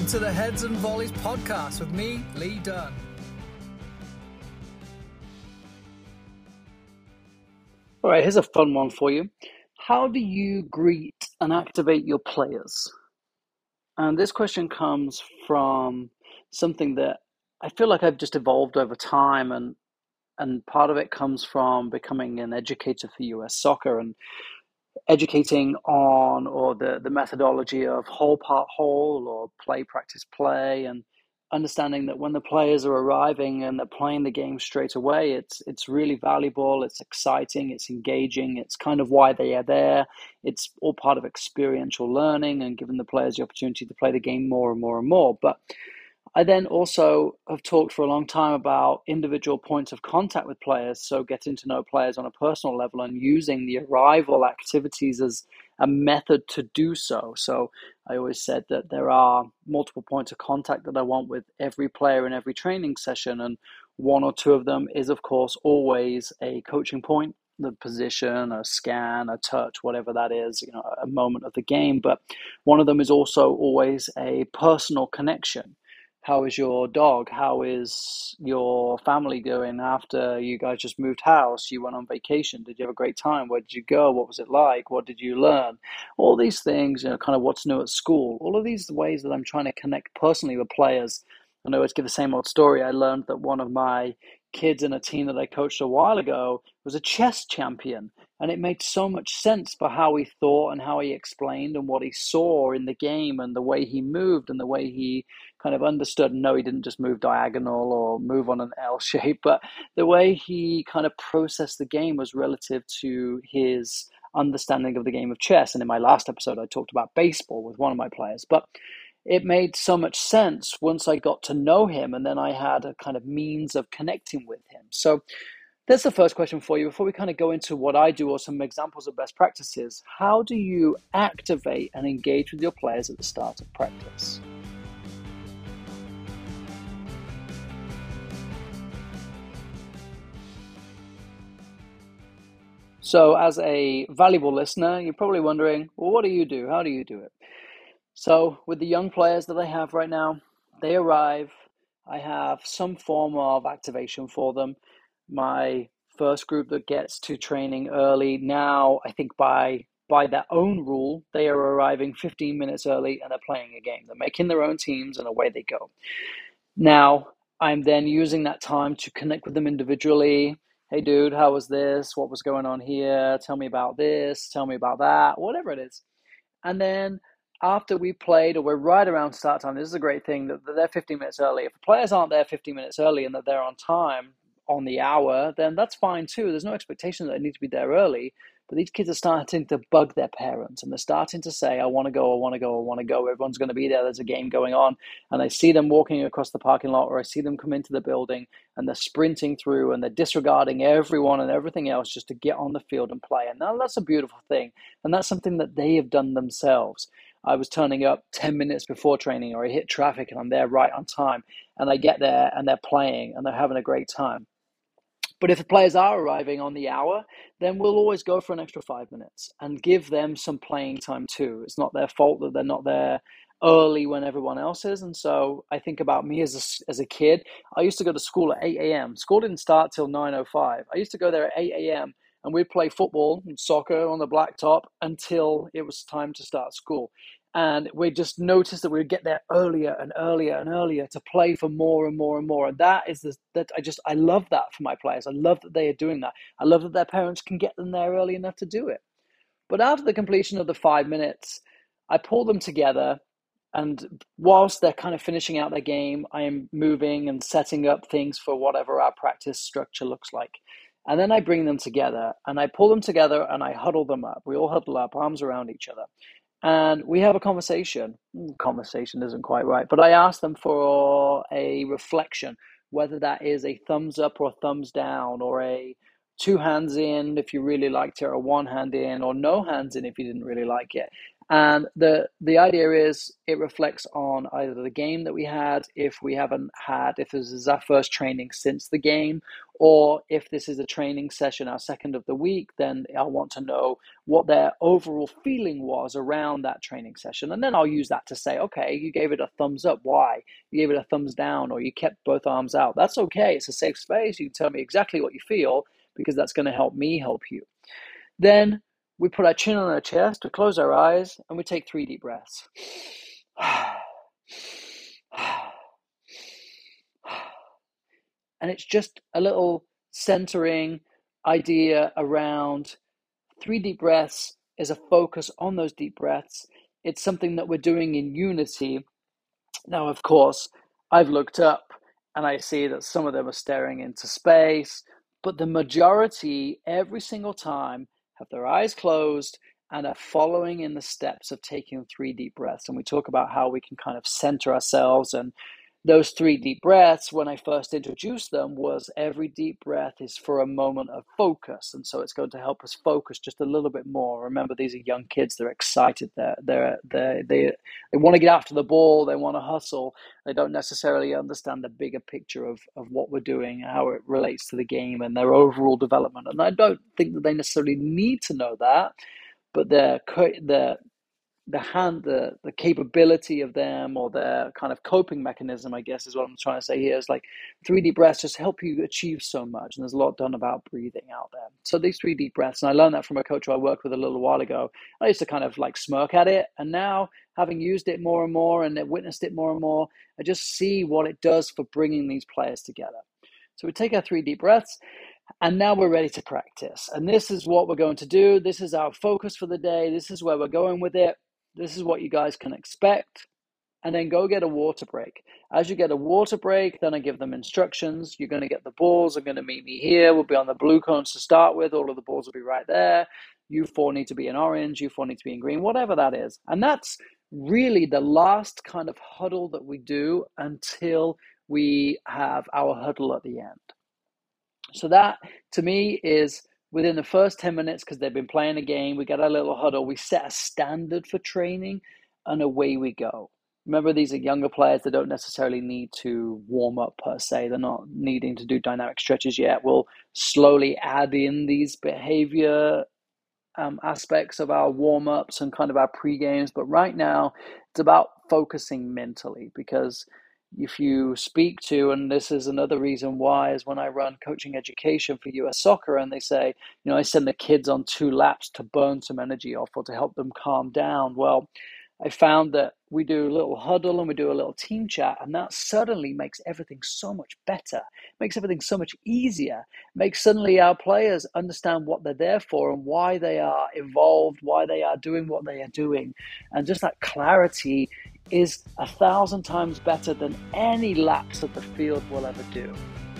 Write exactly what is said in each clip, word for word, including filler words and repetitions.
Welcome to the Heads and Volleys podcast with me, Lee Dunn. All right, here's a fun one for you. How do you greet and activate your players? And this question comes from something that I feel like I've just evolved over time, and and part of it comes from becoming an educator for U S Soccer and educating on or the, the methodology of whole part whole or play practice play, and understanding that when the players are arriving and they're playing the game straight away, it's it's really valuable, it's exciting, it's engaging, it's kind of why they are there. It's all part of experiential learning and giving the players the opportunity to play the game more and more and more. But I then also have talked for a long time about individual points of contact with players, so getting to know players on a personal level and using the arrival activities as a method to do so. So I always said that there are multiple points of contact that I want with every player in every training session, and one or two of them is, of course, always a coaching point, the position, a scan, a touch, whatever that is, you know, a moment of the game. But one of them is also always a personal connection. How is your dog? How is your family doing after you guys just moved house? You went on vacation. Did you have a great time? Where did you go? What was it like? What did you learn? All these things, you know, kind of what's new at school. All of these ways that I'm trying to connect personally with players. And I always give the same old story. I learned that one of my kids in a team that I coached a while ago was a chess champion. And it made so much sense for how he thought and how he explained and what he saw in the game and the way he moved and the way he kind of understood. No, he didn't just move diagonal or move on an L shape, but the way he kind of processed the game was relative to his understanding of the game of chess. And in my last episode, I talked about baseball with one of my players, but it made so much sense once I got to know him, and then I had a kind of means of connecting with him. So that's the first question for you. Before we kind of go into what I do or some examples of best practices, how do you activate and engage with your players at the start of practice? So as a valuable listener, you're probably wondering, well, what do you do? How do you do it? So with the young players that I have right now, they arrive, I have some form of activation for them. My first group that gets to training early now, I think by by their own rule, they are arriving fifteen minutes early and they're playing a game. They're making their own teams and away they go. Now, I'm then using that time to connect with them individually. Hey, dude, how was this? What was going on here? Tell me about this. Tell me about that. Whatever it is. And then after we played, or we're right around start time, this is a great thing that they're fifteen minutes early. If the players aren't there fifteen minutes early and that they're on time, on the hour, then that's fine too. There's no expectation that they need to be there early. But these kids are starting to bug their parents, and they're starting to say, I want to go, I want to go, I want to go. Everyone's going to be there. There's a game going on. And I see them walking across the parking lot, or I see them come into the building, and they're sprinting through and they're disregarding everyone and everything else just to get on the field and play. And now that's a beautiful thing. And that's something that they have done themselves. I was turning up ten minutes before training, or I hit traffic and I'm there right on time. And I get there and they're playing and they're having a great time. But if the players are arriving on the hour, then we'll always go for an extra five minutes and give them some playing time too. It's not their fault that they're not there early when everyone else is. And so I think about me as a, as a kid. I used to go to school at eight a.m. School didn't start till nine oh five. I used to go there at eight a.m. and we'd play football and soccer on the blacktop until it was time to start school. And we just noticed that we would get there earlier and earlier and earlier to play for more and more and more. And that is the, that I just, I love that for my players. I love that they are doing that. I love that their parents can get them there early enough to do it. But after the completion of the five minutes, I pull them together. And whilst they're kind of finishing out their game, I am moving and setting up things for whatever our practice structure looks like. And then I bring them together and I pull them together and I huddle them up. We all huddle up, arms around each other. And we have a conversation. Conversation isn't quite right, but I ask them for a reflection, whether that is a thumbs up or a thumbs down, or a two hands in if you really liked it, or one hand in, or no hands in if you didn't really like it. And the the idea is it reflects on either the game that we had, if we haven't had, if this is our first training since the game, or if this is a training session, our second of the week, then I want to know what their overall feeling was around that training session. And then I'll use that to say, okay, you gave it a thumbs up. Why? You gave it a thumbs down, or you kept both arms out. That's okay. It's a safe space. You can tell me exactly what you feel, because that's going to help me help you. Then we put our chin on our chest, we close our eyes, and we take three deep breaths. And it's just a little centering idea around three deep breaths is a focus on those deep breaths. It's something that we're doing in unity. Now, of course, I've looked up and I see that some of them are staring into space, but the majority, every single time, have their eyes closed and are following in the steps of taking three deep breaths. And we talk about how we can kind of center ourselves. And those three deep breaths, when I first introduced them, was every deep breath is for a moment of focus. And so it's going to help us focus just a little bit more. Remember, these are young kids. They're excited. They're, they're, they're, they they want to get after the ball. They want to hustle. They don't necessarily understand the bigger picture of, of what we're doing, how it relates to the game and their overall development. And I don't think that they necessarily need to know that, but they're, they're the hand, the the capability of them, or their kind of coping mechanism, I guess is what I'm trying to say here, is like three deep breaths just help you achieve so much. And there's a lot done about breathing out there. So these three deep breaths, and I learned that from a coach who I worked with a little while ago. I used to kind of like smirk at it. And now, having used it more and more and witnessed it more and more, I just see what it does for bringing these players together. So we take our three deep breaths. And now we're ready to practice. And this is what we're going to do. This is our focus for the day. This is where we're going with it. This is what you guys can expect. And then go get a water break. As you get a water break, then I give them instructions. You're going to get the balls. I'm going to meet me here. We'll be on the blue cones to start with. All of the balls will be right there. You four need to be in orange. You four need to be in green, whatever that is. And that's really the last kind of huddle that we do until we have our huddle at the end. So that, to me, is within the first ten minutes, because they've been playing a game, we get a little huddle, we set a standard for training, and away we go. Remember, these are younger players. They don't necessarily need to warm up per se. They're not needing to do dynamic stretches yet. We'll slowly add in these behavior um, aspects of our warm-ups and kind of our pre-games. But right now, it's about focusing mentally, because if you speak to, and this is another reason why, is when I run coaching education for U S Soccer, and they say, you know, I send the kids on two laps to burn some energy off or to help them calm down. Well, I found that we do a little huddle and we do a little team chat, and that suddenly makes everything so much better, makes everything so much easier, makes suddenly our players understand what they're there for and why they are involved, why they are doing what they are doing. And just that clarity is a thousand times better than any laps that the field will ever do.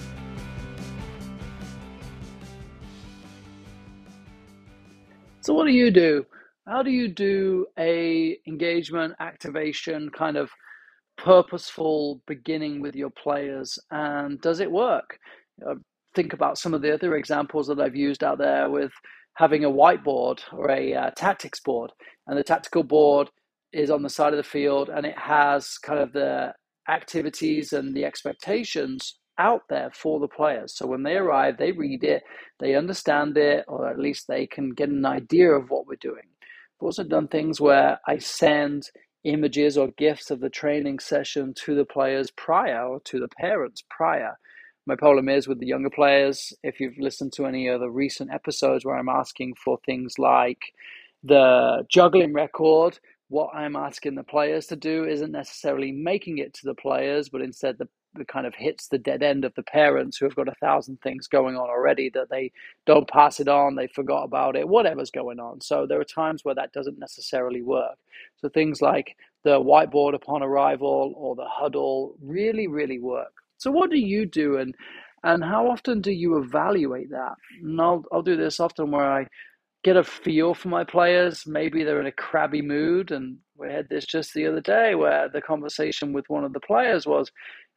So what do you do? How do you do a engagement, activation, kind of purposeful beginning with your players, and does it work? Uh, think about some of the other examples that I've used out there with having a whiteboard or a uh, tactics board, and the tactical board is on the side of the field, and it has kind of the activities and the expectations out there for the players. So when they arrive, they read it, they understand it, or at least they can get an idea of what we're doing. I've also done things where I send images or GIFs of the training session to the players prior, or to the parents prior. My problem is with the younger players, if you've listened to any of the recent episodes where I'm asking for things like the juggling record, what I'm asking the players to do isn't necessarily making it to the players, but instead the it kind of hits the dead end of the parents who have got a thousand things going on already that they don't pass it on, they forgot about it, whatever's going on. So there are times where that doesn't necessarily work. So things like the whiteboard upon arrival or the huddle really, really work. So what do you do, and and how often do you evaluate that? And I'll, I'll do this often where I get a feel for my players. Maybe they're in a crabby mood, and we had this just the other day where the conversation with one of the players was, hey,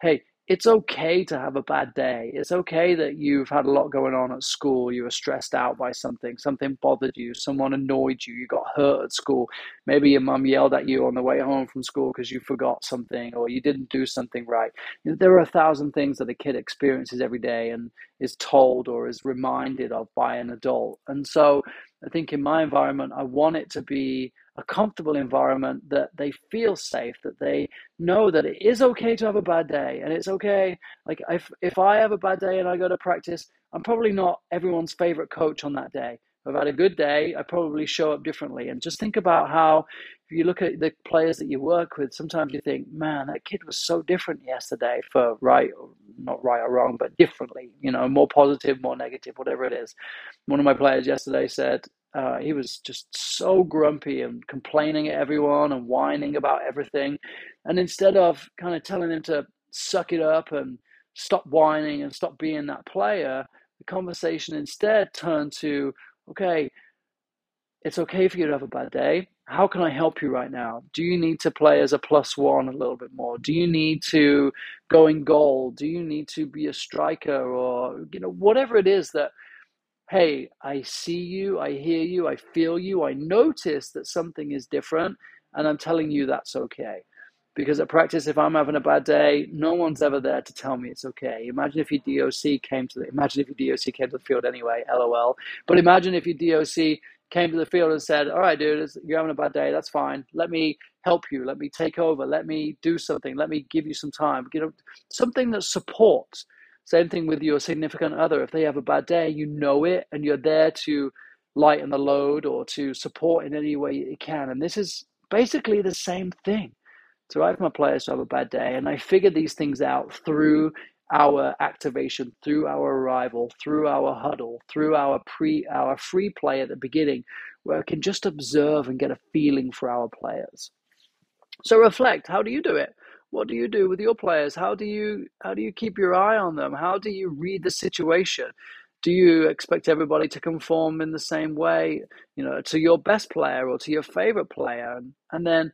it's okay to have a bad day. It's okay that you've had a lot going on at school. You were stressed out by something, something bothered you, someone annoyed you, you got hurt at school. Maybe your mum yelled at you on the way home from school because you forgot something or you didn't do something right. You know, there are a thousand things that a kid experiences every day and is told or is reminded of by an adult. And so I think in my environment, I want it to be a comfortable environment that they feel safe, that they know that it is okay to have a bad day, and it's okay. Like if if I have a bad day and I go to practice, I'm probably not everyone's favorite coach on that day. If I've had a good day, I probably show up differently. And just think about how, if you look at the players that you work with, sometimes you think, man, that kid was so different yesterday, for right or not right or wrong, but differently, you know, more positive, more negative, whatever it is. One of my players yesterday said, uh, he was just so grumpy and complaining at everyone and whining about everything. And instead of kind of telling him to suck it up and stop whining and stop being that player, the conversation instead turned to, okay, it's okay for you to have a bad day. How can I help you right now? Do you need to play as a plus one a little bit more? Do you need to go in goal? Do you need to be a striker, or, you know, whatever it is that, hey, I see you, I hear you, I feel you, I notice that something is different, and I'm telling you that's okay. Because at practice, if I'm having a bad day, no one's ever there to tell me it's okay. Imagine if your D O C came to the, imagine if your D O C came to the field anyway, LOL. But imagine if your D O C came to the field and said, all right, dude, you're having a bad day, that's fine. Let me help you, let me take over, let me do something, let me give you some time. You know, something that supports. Same thing with your significant other. If they have a bad day, you know it, and you're there to lighten the load or to support in any way you can. And this is basically the same thing. So I have my players to have a bad day, and I figure these things out through our activation, through our arrival, through our huddle, through our pre, our free play at the beginning, where I can just observe and get a feeling for our players. So reflect. How do you do it? What do you do with your players? How do you how do you keep your eye on them? How do you read the situation? Do you expect everybody to conform in the same way, you know, to your best player or to your favorite player? And, and then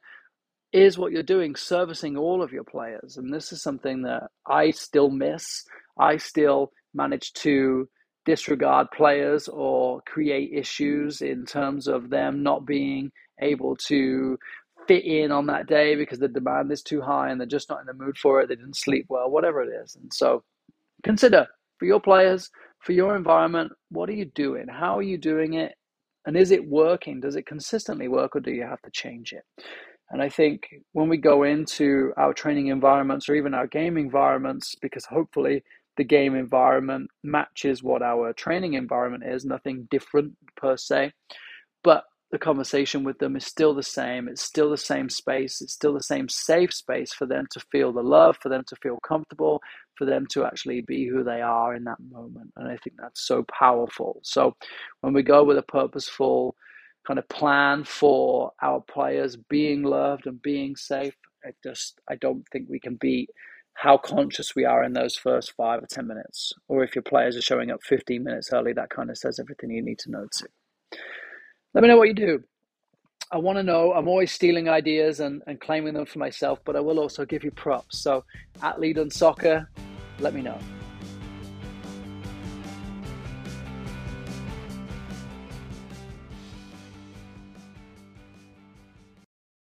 is what you're doing servicing all of your players? And this is something that I still miss. I still manage to disregard players or create issues in terms of them not being able to fit in on that day because the demand is too high and they're just not in the mood for it. They didn't sleep well, whatever it is. And so consider, for your players, for your environment, what are you doing? How are you doing it? And is it working? Does it consistently work, or do you have to change it? And I think when we go into our training environments or even our game environments, because hopefully the game environment matches what our training environment is, nothing different per se, but the conversation with them is still the same. It's still the same space. It's still the same safe space for them to feel the love, for them to feel comfortable, for them to actually be who they are in that moment. And I think that's so powerful. So when we go with a purposeful kind of plan for our players being loved and being safe, I just, I don't think we can beat how conscious we are in those first five or ten minutes. Or if your players are showing up fifteen minutes early, that kind of says everything you need to know too. Let me know what you do. I want to know. I'm always stealing ideas and, and claiming them for myself, but I will also give you props. So at Lead on Soccer, let me know.